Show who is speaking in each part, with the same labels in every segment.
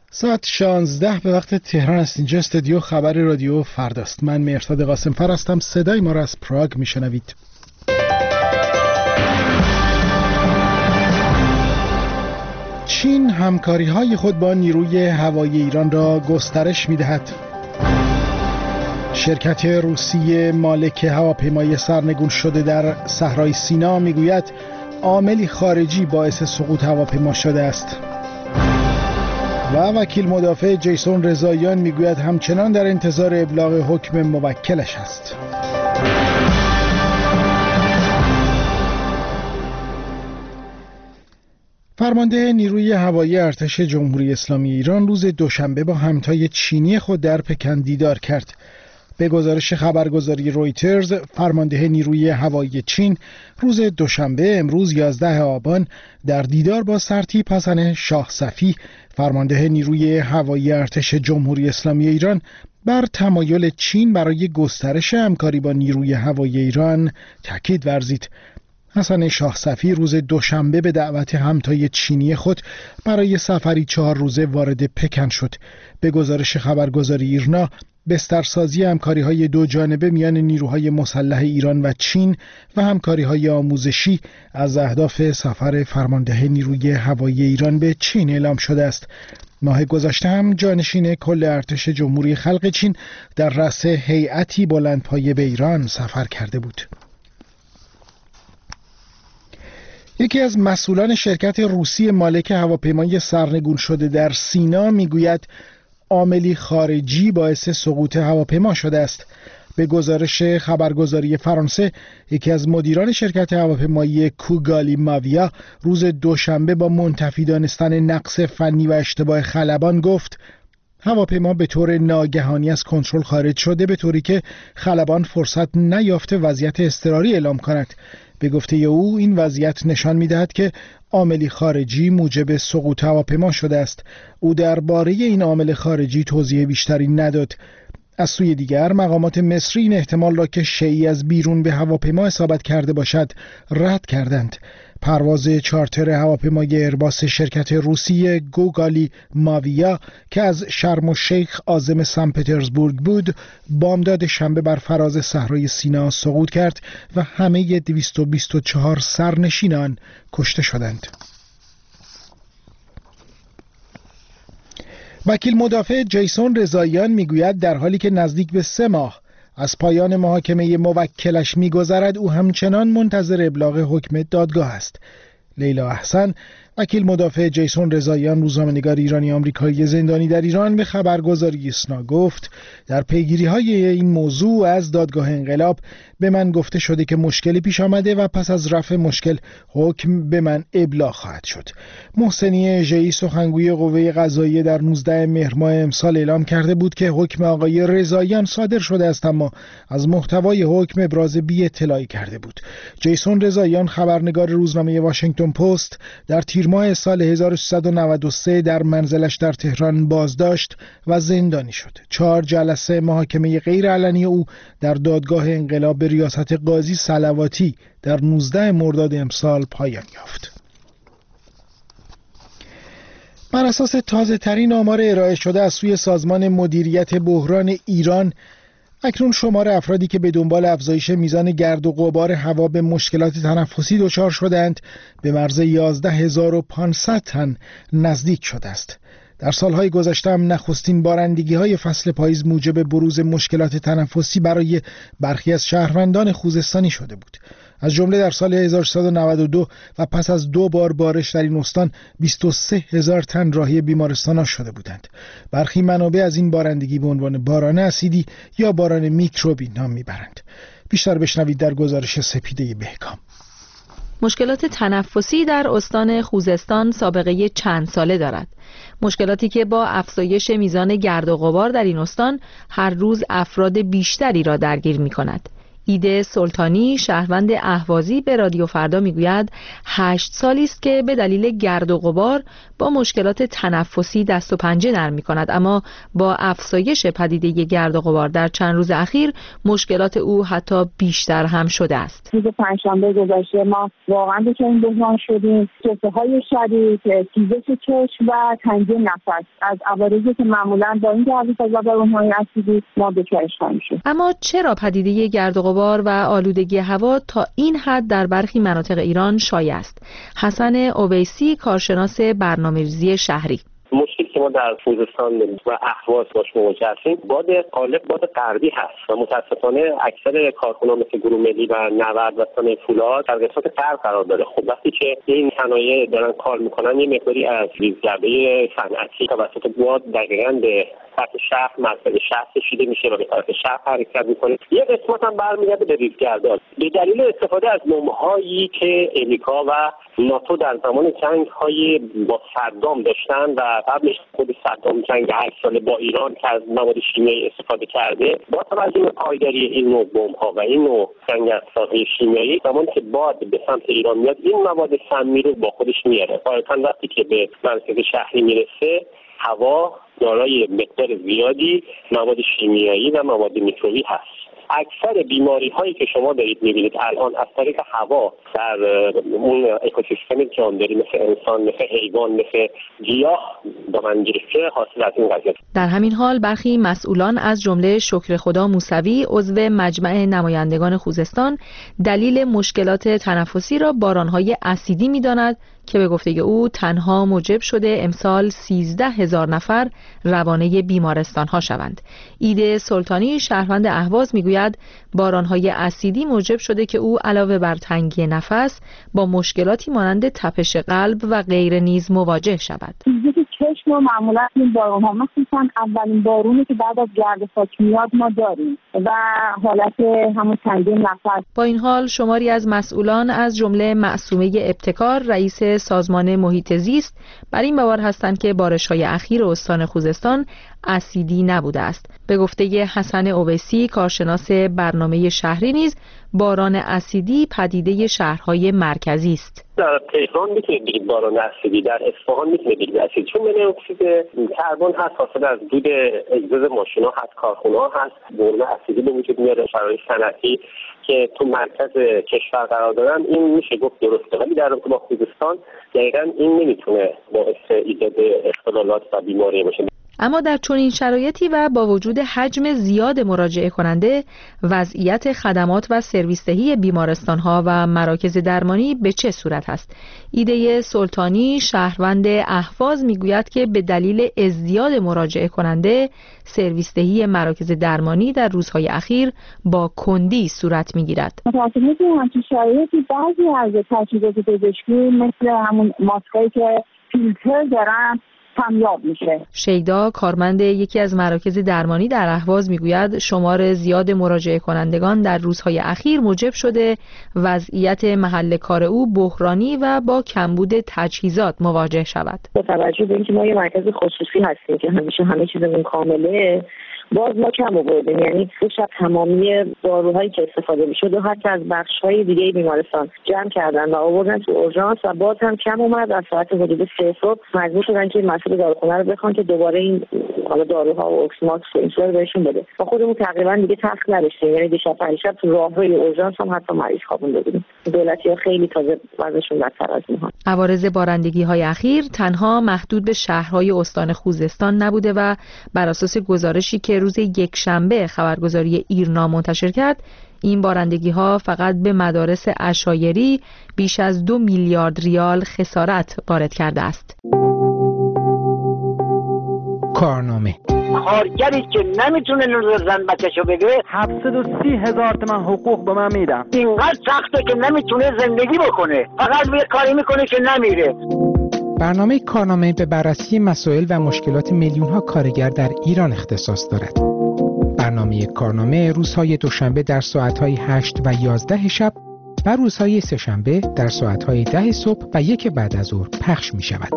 Speaker 1: ساعت 16 به وقت تهران است. اینجا استودیو خبر رادیو فرداست. من مهرداد قاسم‌فر هستم. صدای ما را از پراگ میشنوید. چین همکاری‌های خود با نیروی هوایی ایران را گسترش می‌دهد. شرکت روسی مالک هواپیمای سرنگون شده در صحرای سینا میگوید عاملی خارجی باعث سقوط هواپیما شده است. و وکیل مدافع جیسون رضاییان میگوید همچنان در انتظار ابلاغ حکم موکلش است. فرمانده نیروی هوایی ارتش جمهوری اسلامی ایران روز دوشنبه با همتای چینی خود در پکن دیدار کرد. به گزارش خبرگزاری رویترز، فرمانده نیروی هوایی چین روز دوشنبه امروز 11 آبان در دیدار با سرتیپ حسن شاه صفی، فرمانده نیروی هوایی ارتش جمهوری اسلامی ایران، بر تمایل چین برای گسترش همکاری با نیروی هوایی ایران تاکید ورزید. حسن شاه صفی روز دوشنبه به دعوت همتای چینی خود برای سفری 4 روزه وارد پکن شد. به گزارش خبرگزاری ایرنا، بسترسازی همکاری‌های دو جانبه میان نیروهای مسلح ایران و چین و همکاری‌های آموزشی از اهداف سفر فرمانده نیروی هوایی ایران به چین اعلام شده است. ماه گذشته هم جانشین کل ارتش جمهوری خلق چین در رأس هیئتی بلندپایه به ایران سفر کرده بود. یکی از مسئولان شرکت روسی مالک هواپیمای سرنگون شده در سینا میگوید عاملی خارجی باعث سقوط هواپیما شده است. به گزارش خبرگزاری فرانسه، یکی از مدیران شرکت هواپیمایی کوگالی ماویا روز دوشنبه با منتفی دانستن نقص فنی و اشتباه خلبان گفت هواپیما به طور ناگهانی از کنترل خارج شده، به طوری که خلبان فرصت نیافته وضعیت اضطراری اعلام کند. به گفته او این وضعیت نشان می‌دهد که عاملی خارجی موجب سقوط هواپیما شده است. او درباره این عامل خارجی توضیح بیشتری نداد. از سوی دیگر مقامات مصری این احتمال را که شیئی از بیرون به هواپیما اصابت کرده باشد رد کردند. پرواز چارتر هواپیمای ایرباس شرکت روسی گوگالی ماویا که از شرم الشیخ عازم سن پترزبورگ بود، بامداد شنبه بر فراز صحرای سینا سقوط کرد و همه 224 سرنشین آن کشته شدند. وکیل مدافع جیسون رضاییان میگوید در حالی که نزدیک به 3 ماه از پایان محاکمه موکلش می‌گذرد، او همچنان منتظر ابلاغ حکم دادگاه است. لیلا احسن، وکیل مدافع جیسون رضاییان، روزنامه‌نگار ایرانی آمریکایی زندانی در ایران، به خبرگزاری اسنا گفت در پیگیری‌های این موضوع از دادگاه انقلاب به من گفته شده که مشکلی پیش آمده و پس از رفع مشکل حکم به من ابلاغ خواهد شد. محسنی ژئی، سخنگوی قوه قضاییه، در 19 مهر ماه امسال اعلام کرده بود که حکم آقای رضاییان صادر شده است، اما از محتوای حکم ابراز بی‌اطلاعی کرده بود. جیسون رضاییان، خبرنگار روزنامه واشنگتن پست، در تیر ماه سال 1393 در منزلش در تهران بازداشت و زندانی شد. 4 جلسه محاکمه غیرعلنی او در دادگاه انقلاب به ریاست قاضی صلواتی در 19 مرداد امسال پایان یافت. بر اساس تازه ترین آمار ارائه شده از سوی سازمان مدیریت بحران ایران، اکنون شمار افرادی که به دنبال افزایش میزان گرد و غبار هوا به مشکلات تنفسی دچار شدند به مرز 11500 تن نزدیک شده است. در سالهای گذشته هم نخستین بارندگی‌های فصل پاییز موجب بروز مشکلات تنفسی برای برخی از شهروندان خوزستانی شده بود. از جمله در سال 1392 و پس از 2 بار بارش در این استان 23000 تن راهی بیمارستان‌ها شده بودند. برخی منابع از این بارندگی به عنوان باران اسیدی یا باران میکروبی نام میبرند. بیشتر بشنوید در گزارش سپیده بهکام.
Speaker 2: مشکلات تنفسی در استان خوزستان سابقه چند ساله دارد. مشکلاتی که با افزایش میزان گرد و غبار در این استان هر روز افراد بیشتری را درگیر می کند. ایده سلطانی شهروند اهوازی به رادیو فردا میگوید 8 سالی است که به دلیل گرد و غبار با مشکلات تنفسی دست و پنجه نرم می‌کند، اما با افزایش پدیده گرد و غبار در چند روز اخیر مشکلات او حتی بیشتر هم شده است.
Speaker 3: روز پنجشنبه گذشته ما واقعا به این بحران شدیم، سوخته‌های شدید، سوزش چشم و تنگی نفس از عوارضی که معمولا با این گرد و بارون‌های اسیدی ما دچارش خواهیم شد.
Speaker 2: اما چرا پدیده گرد و غبار و آلودگی هوا تا این حد در برخی مناطق ایران شایع است؟ حسن اویسی، کارشناس برنامه‌ریزی شهری:
Speaker 4: مشکلی که ما در خوزستان و اهواز باش مواجه هستیم باد غالب باد غربی هست و متاسفانه اکثر کارکنان مثل گروه ملی و نورد و صنایع فولاد در قسمت غرب قرار داره. خب وقتی که این صنایع دارن کار میکنن یه مقداری از ریزگردهای صنعتی توسط باد دقیقاً به سطح شهر، مرکز شهر کشیده میشه و به طرف شهر حرکت میکنه. یه قسمت هم برمیگرده به ریزگردها به دلیل استفاده از بمب‌هایی که امریکا و ناتو در زمان جنگ‌های با صدام داشتن و قبلش خود صدام جنگ 8 ساله با ایران که از مواد شیمیایی استفاده کرده، با توجه به پایداری این نوع بمب‌ها و این نوع جنگ‌افزارهای شیمیایی، زمانی که باد به سمت ایران میاد این مواد سمی رو با خودش میاره. غالباً وقتی که به مرکز شهری میرسه هوا دارای مقدار زیادی مواد شیمیایی و مواد میکروبی هست. اکثر بیماری هایی که شما دارید میبینید الان از طریق هوا در اون اکوسیستم جانداری مثل انسان، مثل حیوان، مثل گیاه با من گرفته حاصل از این قضیه.
Speaker 2: در همین حال برخی مسئولان از جمله شکر خدا موسوی عضو مجمع نمایندگان خوزستان دلیل مشکلات تنفسی را بارانهای اسیدی می‌داند که به گفته او تنها موجب شده امسال 13,000 نفر روانه بیمارستان‌ها شوند. ایده سلطانی شهروند اهواز میگوید باران‌های اسیدی موجب شده که او علاوه بر تنگی نفس با مشکلاتی مانند تپش قلب و غیره نیز مواجه شود.
Speaker 3: چشم و معمولا این بارون‌ها مخصوصا اولین بارونی که بعد از گرد خاک میاد ما داریم و حالت همون تنگی نفس.
Speaker 2: با این حال شماری از مسئولان از جمله معصومه ابتکار رئیس سازمان محیط زیست بر این باور هستند که بارش‌های اخیر استان خوزستان اسیدی نبوده است. به گفته حسن اویسی کارشناس برنامه شهری نیز باران اسیدی پدیده شهرهای مرکزی است.
Speaker 4: در تهران میتونید بگید باران اسیدی، در اصفهان میتونید بگید اسیدی، چون من اکسید کربن هست حاصل از دود اگزوز ماشینا هست، کارخونه‌ها هست، باران اسیدی به وجود میاد. شرایط صنعتی که تو مرکز کشور قرار دارن این میشه گفت درسته، ولی در رابطه با خوزستان دقیقاً این نمیتونه باعث ایجاد اختلالات و بیماری باشه.
Speaker 2: اما در چنین شرایطی و با وجود حجم زیاد مراجعه کننده، وضعیت خدمات و سرویس دهی بیمارستان‌ها و مراکز درمانی به چه صورت است؟ ایده سلطانی شهروند اهواز میگوید که به دلیل ازدیاد مراجعه کننده، سرویس دهی مراکز درمانی در روزهای اخیر با کندی صورت میگیرد.
Speaker 3: متأسفانه تو همچین شرایطی بعضی از تجهیزات پزشکی مثل همون ماسکایی که فیلتر دارن کمیاب میشه.
Speaker 2: شیدا کارمند یکی از مراکز درمانی در اهواز میگوید شمار زیاد مراجعه کنندگان در روزهای اخیر موجب شده وضعیت محل کار او بحرانی و با کمبود تجهیزات مواجه شود.
Speaker 5: با توجه به اینکه ما یه مرکز خصوصی هستیم که همیشه همه چیزمون کامله، باز ما کم آوردیم، یعنی شب تمامی داروهایی که استفاده میشد و حتی از بخش‌های دیگه بیمارستان جمع کردن و آوردن تو اورژانس و باز هم کم اومد. از ساعت حدود 3 صبح مجبور شدن که مسئول داروخونه رو بخوان که دوباره این حالا داروها و اکسماکس و این رو بهشون بده. ما خودمون تقریبا دیگه تخت نداشتیم، یعنی دیشب پریشب تو راهروی اورژانس هم حتی مریض خوابونده بودیم. دولتی‌ها خیلی تازه وضعشون بدتر از اینها.
Speaker 2: عوارض بارندگی‌های اخیر تنها محدود به شهرهای استان خوزستان نبوده و بر اساس گزارشی که روز یکشنبه خبرگزاری ایرنا منتشر کرد، این بارندگی‌ها فقط به مدارس عشایری بیش از 2 میلیارد ریال خسارت وارد کرده است.
Speaker 1: کارنامه
Speaker 6: کارگری که نمیتونه نور زن بچه‌شو بگیره
Speaker 7: 730,000 تومان حقوق به من میدم.
Speaker 6: اینقدر سخته که نمیتونه زندگی بکنه، فقط یه کاری میکنه که نمیره.
Speaker 1: برنامه کارنامه به بررسی مسائل و مشکلات میلیون‌ها کارگر در ایران اختصاص دارد. برنامه کارنامه روزهای دوشنبه در ساعت‌های 8 و 11 شب و روزهای سه‌شنبه در ساعت‌های 10 صبح و 1 بعد از ظهر پخش می‌شود.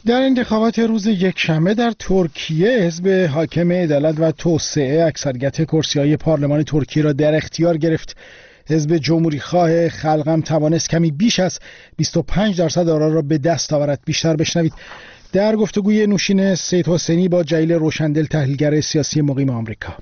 Speaker 1: در انتخابات روز یکشنبه در ترکیه حزب حاکم عدالت و توسعه اکثریت کرسی‌های پارلمان ترکیه را در اختیار گرفت. حزب جمهوریخواه خلقم توانست کمی بیش از 25% آرا را به دست آورد. بیشتر بشنوید در گفتگوی نوشین سید حسینی با جلیل روشندل، تحلیلگر سیاسی مقیم آمریکا.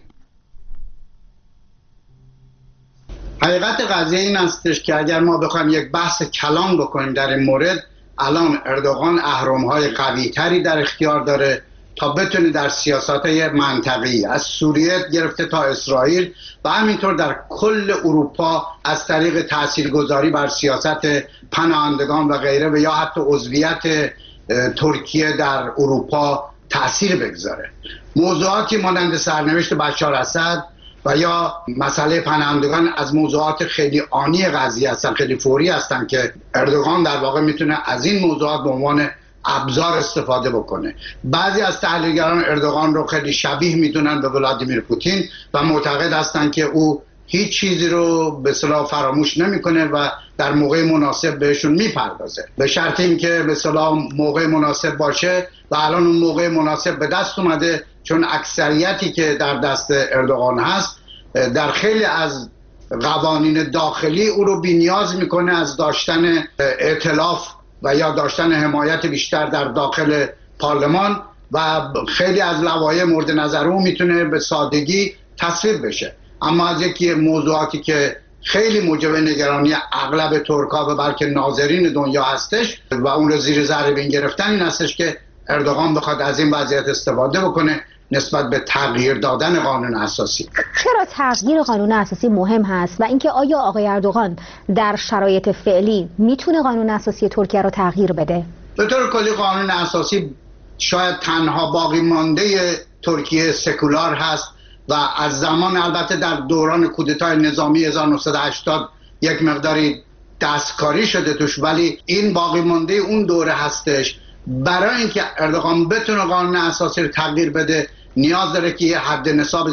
Speaker 8: حقیقت قضیه این استش که اگر ما بخوایم یک بحث کلان بکنیم در این مورد، الان اردوغان اهرم‌های قوی‌تری در اختیار داره تا بتونه در سیاست‌های منطقه‌ای از سوریه گرفته تا اسرائیل و همینطور در کل اروپا از طریق تاثیرگذاری بر سیاست پناهندگان و غیره و یا حتی عضویت ترکیه در اروپا تأثیر بگذاره. موضوعاتی مانند سرنوشت بشار اسد و یا مسئله پناهندگان از موضوعات خیلی آنی قضیه هستن، خیلی فوری هستن که اردوغان در واقع میتونه از این موضوعات به عنوان ابزار استفاده بکنه. بعضی از تحلیلگران اردوغان رو خیلی شبیه میدونن به ولادیمیر پوتین و معتقد هستن که او هیچ چیزی رو به اصطلاح فراموش نمیکنه و در موقع مناسب بهشون میپردازه، به شرط اینکه به اصطلاح موقع مناسب باشه و الان اون موقع مناسب به دست اومده، چون اکثریتی که در دست اردوغان هست در خیلی از قوانین داخلی او رو بی‌نیاز میکنه از داشتن ائتلاف و یا داشتن حمایت بیشتر در داخل پارلمان و خیلی از لوایح مورد نظر او میتونه به سادگی تصویب بشه. اما از یکی موضوعاتی که خیلی موجب نگرانی اغلب ترک‌ها و بلکه ناظرین دنیا هستش و اون رو زیر ذره بین گرفتن این هستش که اردوغان بخواد از این وضعیت استفاده بکنه نسبت به تغییر دادن قانون اساسی.
Speaker 9: چرا تغییر قانون اساسی مهم هست و اینکه آیا آقای اردوغان در شرایط فعلی میتونه قانون اساسی ترکیه رو تغییر بده؟
Speaker 8: به طور کلی قانون اساسی شاید تنها باقی مانده ترکیه سکولار هست و از زمان البته در دوران کودتای نظامی 1980 یک مقداری دستکاری شده توش، ولی این باقی مانده اون دوره هستش. برای اینکه اردوغان بتونه قانون اساسی رو تغییر بده نیاز داره که یه حد نصاب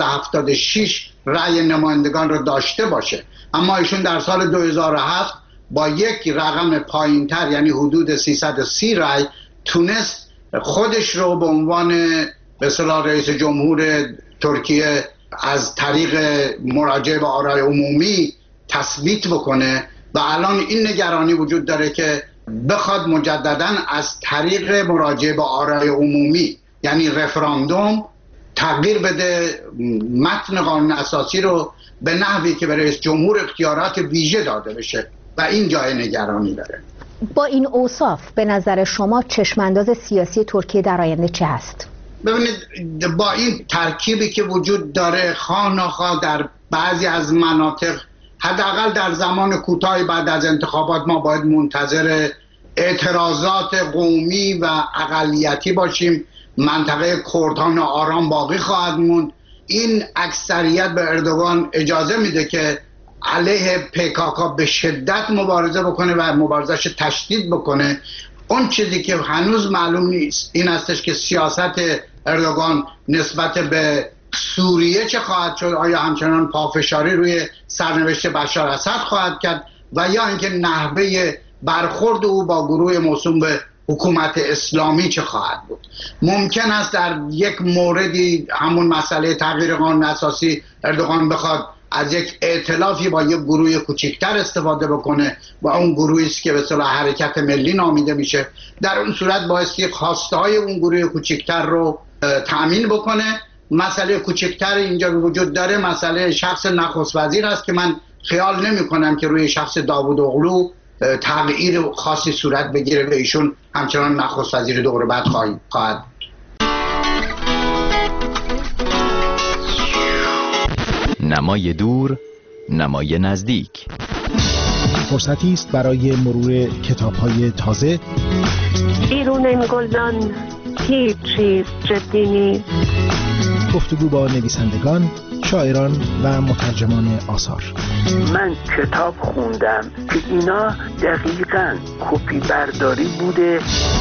Speaker 8: 376 رأی نمایندگان رو داشته باشه، اما ایشون در سال 2007 با یک رقم پایینتر یعنی حدود 330 رأی تونست خودش رو به عنوان به اصطلاح رئیس جمهور ترکیه از طریق مراجعه به آرای عمومی تثبیت بکنه و الان این نگرانی وجود داره که بخواد مجدداً از طریق مراجعه به آرای عمومی یعنی رفراندوم تغییر بده متن قانون اساسی رو به نحوی که به رئیس جمهور اختیارات ویژه داده بشه و این جای نگرانی داره.
Speaker 9: با این اوصاف به نظر شما چشمانداز سیاسی ترکیه در آینده چه هست؟
Speaker 8: ببینید با این ترکیبی که وجود داره خواه‌ناخواه در بعضی از مناطق حداقل در زمان کوتاهی بعد از انتخابات ما باید منتظر اعتراضات قومی و اقلیتی باشیم. منطقه کردها آرام باقی خواهد موند. این اکثریت به اردوغان اجازه میده که علیه PKK به شدت مبارزه بکنه و مبارزش تشدید بکنه. اون چیزی که هنوز معلوم نیست این هستش که سیاست اردوغان نسبت به سوریه چه خواهد شد، آیا همچنان پافشاری روی سرنوشت بشار اسد خواهد کرد و یا اینکه نحوه برخورد او با گروه موسوم به حکومت اسلامی چه خواهد بود. ممکن است در یک موردی همون مسئله تغییر قانون اساسی اردوغان بخواد از یک ائتلافی با یک گروه کوچکتر استفاده بکنه و اون گروهی است که به اصطلاح حرکت ملی نامیده میشه. در اون صورت بایستی خواسته های اون گروه کوچکتر رو تأمین بکنه. مسئله کوچکتر اینجا وجود داره مسئله شخص نخست وزیر است که من خیال نمی کنم که روی شخص داوود اغلو تغییر خاصی صورت بگیره و ایشون همچنان نخست وزیر دور بعد خواهد.
Speaker 10: نمای دور، نمای نزدیک.
Speaker 1: فرصتی است برای مرور کتاب‌های تازه.
Speaker 11: بیرون این گلدان هیچ چیز جدی نیست.
Speaker 1: گفتگو با نویسندگان، شاعران و مترجمان آثار.
Speaker 12: من کتاب خوندم که اینا دقیقاً کپی برداری بوده.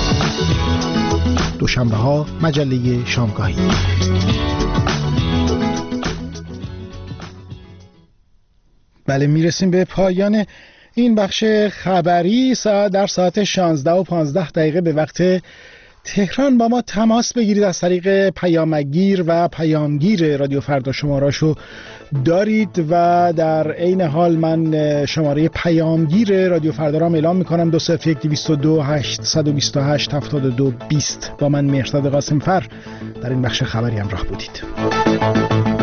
Speaker 1: دوشنبه ها مجله شامگاهی. بله، میرسیم به پایان این بخش خبری. در ساعت 16:15 به وقت تهران با ما تماس بگیرید از طریق پیامگیر و پیامگیر رادیو فردا شماره‌شو دارید و در عین حال من شماره پیامگیر رادیو فردا را اعلام میکنم 201 222 828 72 20. با من مهرداد قاسمفر در این بخش خبری همراه بودید.